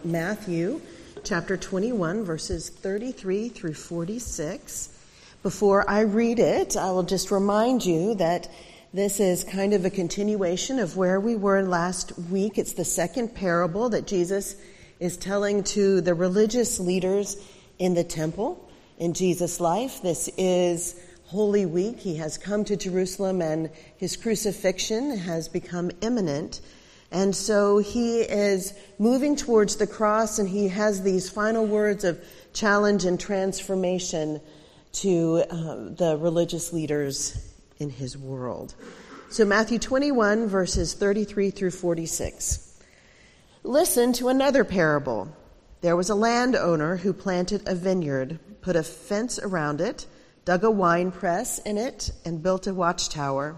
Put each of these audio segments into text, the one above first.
Matthew chapter 21, verses 33 through 46. Before I read it, I will just remind you that this is kind of a continuation of where we were last week. It's the second parable that Jesus is telling to the religious leaders in the temple in Jesus' life. This is Holy Week. He has come to Jerusalem and his crucifixion has become imminent. And so he is moving towards the cross, and he has these final words of challenge and transformation to the religious leaders in his world. So Matthew 21, verses 33 through 46. Listen to another parable. There was a landowner who planted a vineyard, put a fence around it, dug a wine press in it, and built a watchtower.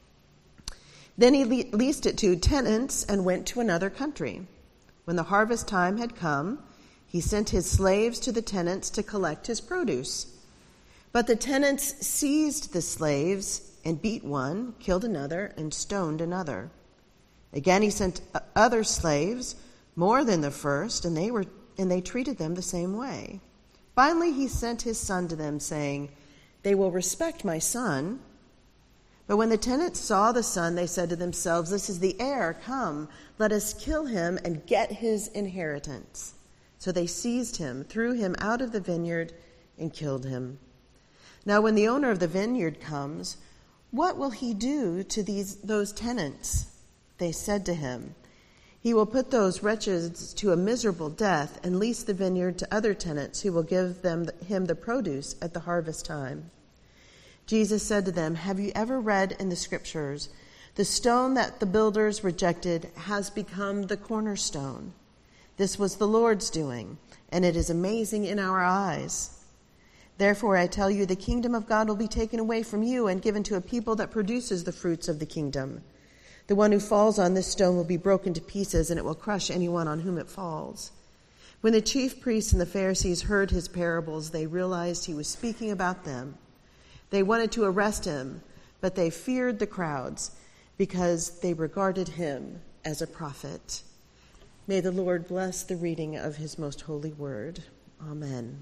Then he leased it to tenants and went to another country. When the harvest time had come, he sent his slaves to the tenants to collect his produce. But the tenants seized the slaves and beat one, killed another, and stoned another. Again he sent other slaves, more than the first, and they treated them the same way. Finally he sent his son to them, saying, "They will respect my son." But when the tenants saw the son, they said to themselves, "This is the heir. Come, let us kill him and get his inheritance." So they seized him, threw him out of the vineyard, and killed him. Now when the owner of the vineyard comes, what will he do to those tenants? They said to him, "He will put those wretches to a miserable death and lease the vineyard to other tenants who will give him the produce at the harvest time." Jesus said to them, "Have you ever read in the scriptures, the stone that the builders rejected has become the cornerstone? This was the Lord's doing, and it is amazing in our eyes. Therefore I tell you, the kingdom of God will be taken away from you and given to a people that produces the fruits of the kingdom. The one who falls on this stone will be broken to pieces, and it will crush anyone on whom it falls." When the chief priests and the Pharisees heard his parables, they realized he was speaking about them. They wanted to arrest him, but they feared the crowds because they regarded him as a prophet. May the Lord bless the reading of his most holy word. Amen.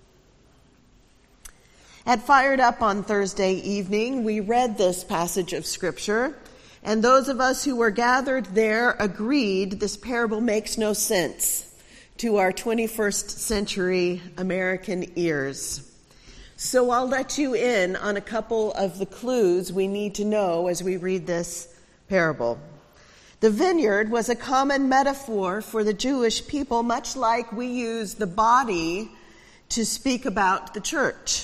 At Fired Up on Thursday evening, we read this passage of Scripture, and those of us who were gathered there agreed this parable makes no sense to our 21st century American ears. So I'll let you in on a couple of the clues we need to know as we read this parable. The vineyard was a common metaphor for the Jewish people, much like we use the body to speak about the church.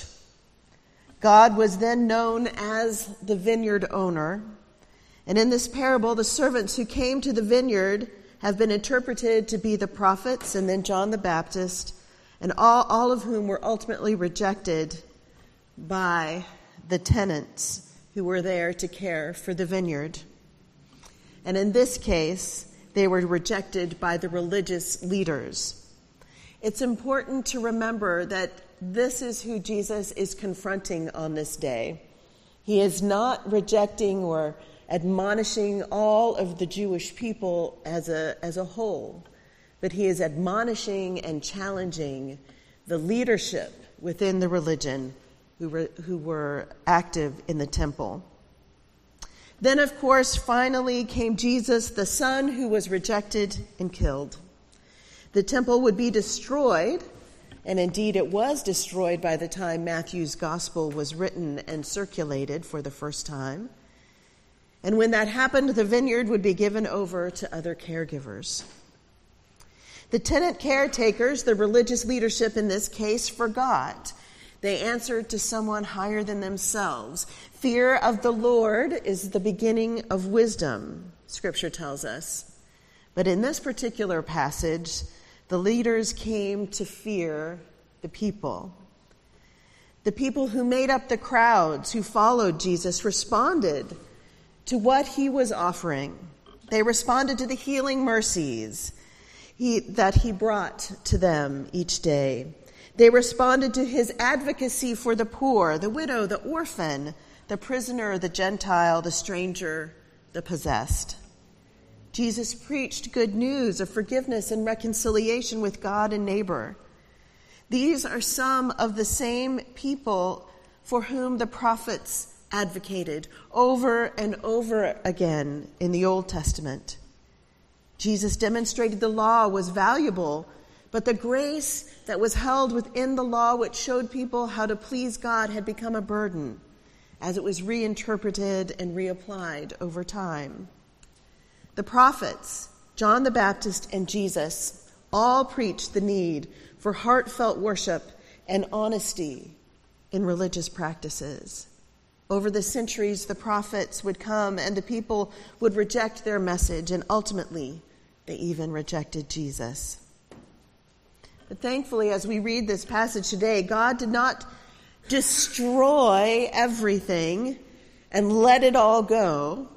God was then known as the vineyard owner. And in this parable, the servants who came to the vineyard have been interpreted to be the prophets and then John the Baptist, and all of whom were ultimately rejected by the tenants who were there to care for the vineyard. And in this case, they were rejected by the religious leaders. It's important to remember that this is who Jesus is confronting on this day. He is not rejecting or admonishing all of the Jewish people as a whole, but he is admonishing and challenging the leadership within the religion who were active in the temple. Then, of course, finally came Jesus, the Son who was rejected and killed. The temple would be destroyed, and indeed it was destroyed by the time Matthew's gospel was written and circulated for the first time. And when that happened, the vineyard would be given over to other caregivers. The tenant caretakers, the religious leadership in this case, forgot. They answered to someone higher than themselves. Fear of the Lord is the beginning of wisdom, Scripture tells us. But in this particular passage, the leaders came to fear the people. The people who made up the crowds who followed Jesus responded to what he was offering. They responded to the healing mercies that he brought to them each day. They responded to his advocacy for the poor, the widow, the orphan, the prisoner, the Gentile, the stranger, the possessed. Jesus preached good news of forgiveness and reconciliation with God and neighbor. These are some of the same people for whom the prophets advocated over and over again in the Old Testament. Jesus demonstrated the law was valuable, but the grace that was held within the law, which showed people how to please God, had become a burden as it was reinterpreted and reapplied over time. The prophets, John the Baptist and Jesus, all preached the need for heartfelt worship and honesty in religious practices. Over the centuries, the prophets would come and the people would reject their message, and ultimately, they even rejected Jesus. But thankfully, as we read this passage today, God did not destroy everything and let it all go.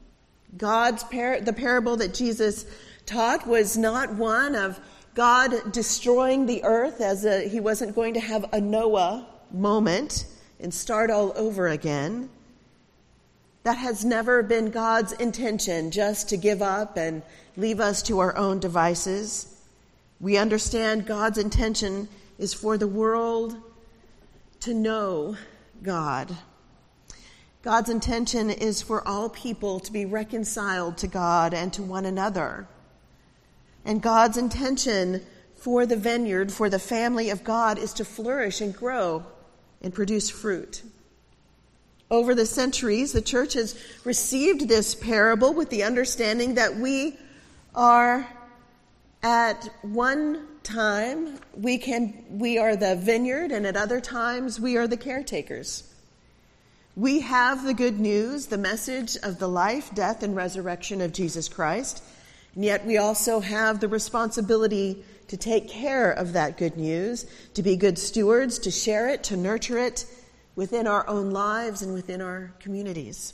The parable that Jesus taught was not one of God destroying the earth he wasn't going to have a Noah moment and start all over again. That has never been God's intention, just to give up and leave us to our own devices. We understand God's intention is for the world to know God. God's intention is for all people to be reconciled to God and to one another. And God's intention for the vineyard, for the family of God, is to flourish and grow and produce fruit. Over the centuries, the church has received this parable with the understanding that we are at one time, we are the vineyard, and at other times we are the caretakers. We have the good news, the message of the life, death, and resurrection of Jesus Christ, and yet we also have the responsibility to take care of that good news, to be good stewards, to share it, to nurture it within our own lives and within our communities.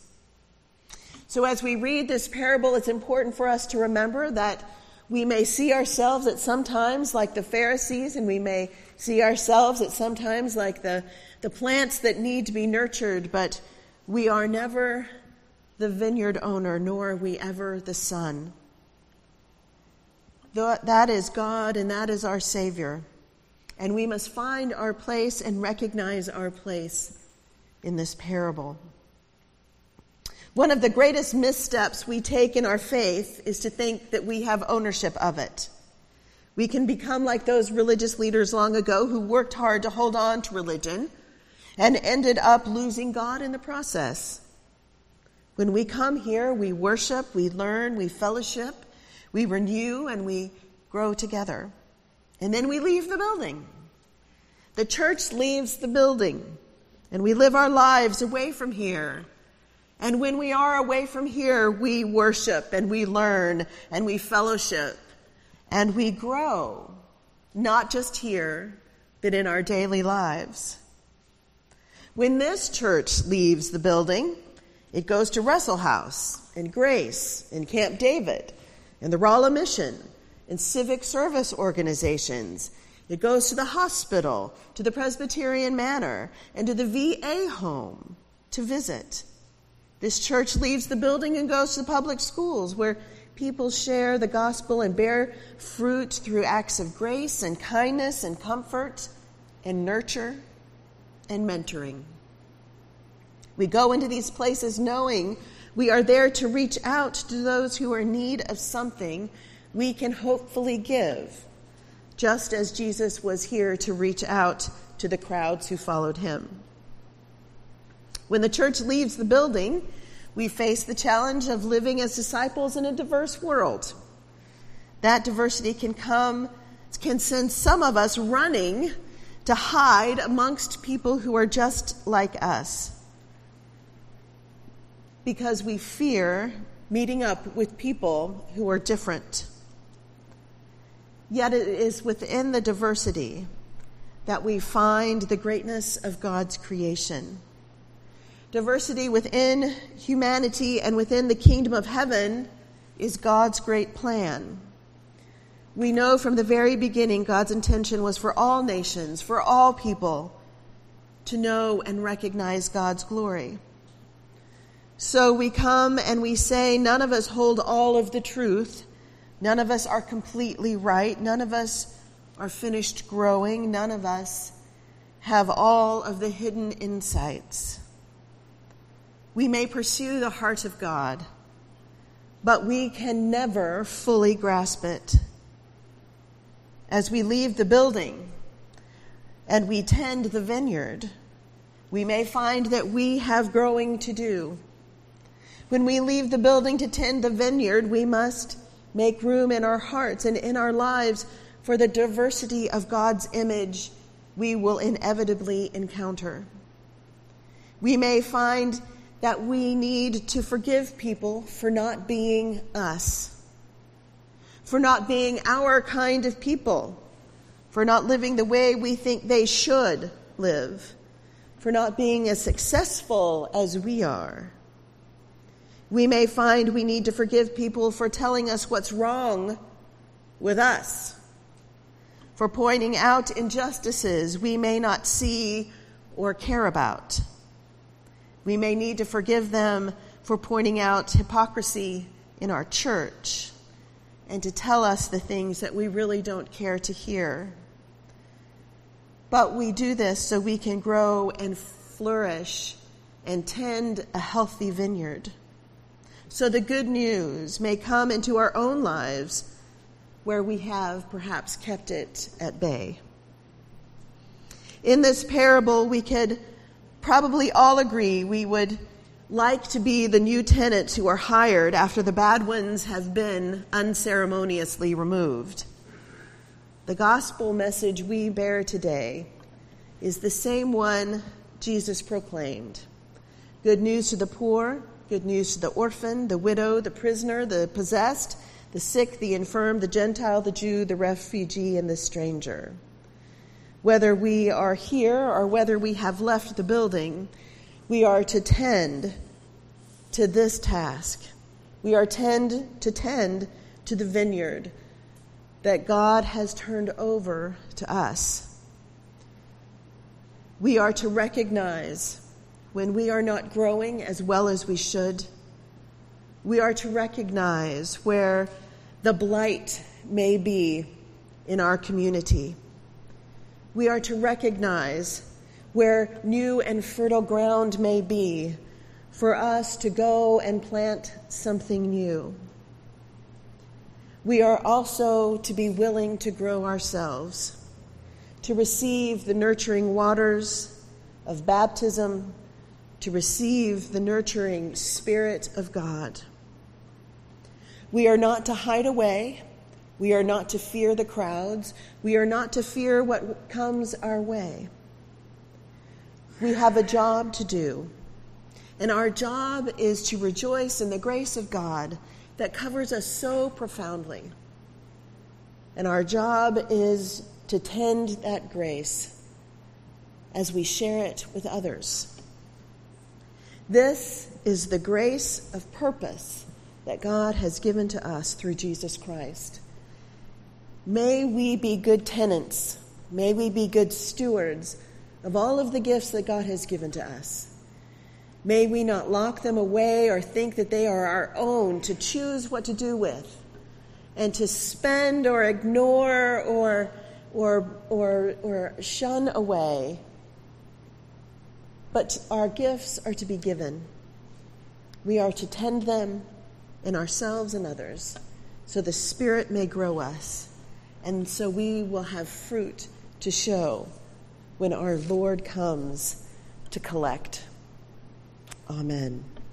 So as we read this parable, it's important for us to remember that we may see ourselves at some times like the Pharisees, and we may see ourselves at some times like the plants that need to be nurtured, but we are never the vineyard owner, nor are we ever the son. That is God, and that is our Savior. And we must find our place and recognize our place in this parable. One of the greatest missteps we take in our faith is to think that we have ownership of it. We can become like those religious leaders long ago who worked hard to hold on to religion and ended up losing God in the process. When we come here, we worship, we learn, we fellowship, we renew, and we grow together. And then we leave the building. The church leaves the building, and we live our lives away from here. And when we are away from here, we worship and we learn and we fellowship and we grow, not just here, but in our daily lives. When this church leaves the building, it goes to Russell House and Grace and Camp David and the Rolla Mission and civic service organizations. It goes to the hospital, to the Presbyterian Manor, and to the VA home to visit. This church leaves the building and goes to the public schools where people share the gospel and bear fruit through acts of grace and kindness and comfort and nurture and mentoring. We go into these places knowing we are there to reach out to those who are in need of something we can hopefully give, just as Jesus was here to reach out to the crowds who followed him. When the church leaves the building, we face the challenge of living as disciples in a diverse world. That diversity can send some of us running to hide amongst people who are just like us, because we fear meeting up with people who are different. Yet it is within the diversity that we find the greatness of God's creation. Diversity within humanity and within the kingdom of heaven is God's great plan. We know from the very beginning God's intention was for all nations, for all people, to know and recognize God's glory. So we come and we say, none of us hold all of the truth. None of us are completely right. None of us are finished growing. None of us have all of the hidden insights. We may pursue the heart of God, but we can never fully grasp it. As we leave the building and we tend the vineyard, we may find that we have growing to do. When we leave the building to tend the vineyard, we must make room in our hearts and in our lives for the diversity of God's image we will inevitably encounter. We may find that we need to forgive people for not being us, for not being our kind of people, for not living the way we think they should live, for not being as successful as we are. We may find we need to forgive people for telling us what's wrong with us, for pointing out injustices we may not see or care about. We may need to forgive them for pointing out hypocrisy in our church and to tell us the things that we really don't care to hear. But we do this so we can grow and flourish and tend a healthy vineyard, so the good news may come into our own lives where we have perhaps kept it at bay. In this parable, we could probably all agree we would like to be the new tenants who are hired after the bad ones have been unceremoniously removed. The gospel message we bear today is the same one Jesus proclaimed. Good news to the poor, good news to the orphan, the widow, the prisoner, the possessed, the sick, the infirm, the Gentile, the Jew, the refugee, and the stranger. Whether we are here or whether we have left the building, we are to tend to this task. We are to tend to the vineyard that God has turned over to us. We are to recognize when we are not growing as well as we should. We are to recognize where the blight may be in our community. We are to recognize where new and fertile ground may be for us to go and plant something new. We are also to be willing to grow ourselves, to receive the nurturing waters of baptism, to receive the nurturing Spirit of God. We are not to hide away. We are not to fear the crowds. We are not to fear what comes our way. We have a job to do, and our job is to rejoice in the grace of God that covers us so profoundly. And our job is to tend that grace as we share it with others. This is the grace of purpose that God has given to us through Jesus Christ. May we be good tenants. May we be good stewards of all of the gifts that God has given to us. May we not lock them away or think that they are our own to choose what to do with and to spend or ignore or shun away. But our gifts are to be given. We are to tend them in ourselves and others so the Spirit may grow us and so we will have fruit to show when our Lord comes to collect. Amen.